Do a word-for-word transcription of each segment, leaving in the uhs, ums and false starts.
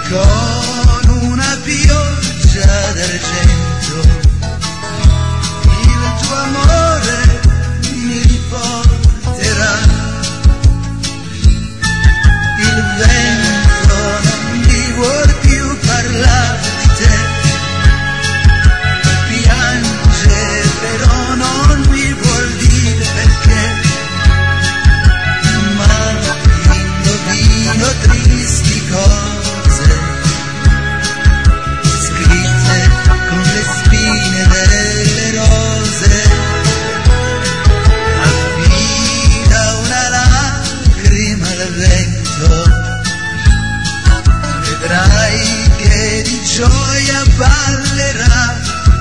con una pioggia d'argento. Il tuo amore mi riporterà, il vento non mi vuol più parlare di te, piange però non mi vuol dire perché, ma indovino tristi cose scritte con le spine delle rose. Affida una lacrima al vento, vedrai che di gioia ballerà,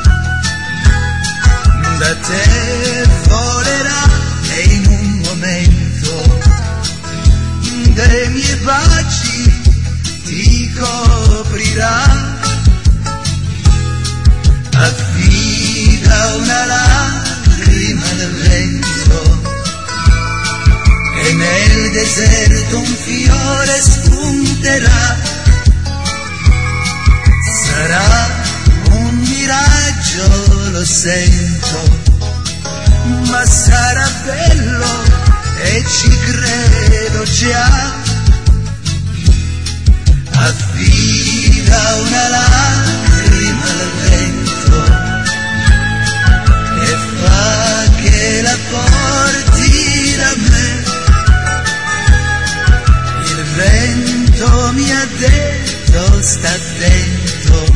da te volerà e in un momento dei miei baci ti coprirà. Affida una lacrima al vento e nel deserto un fiore spunterà. Sarà un miraggio, lo sento, ma sarà bello e ci credo già. Affida una lacrima al vento e fa che la porti da me. Il vento mi ha detto sta attento,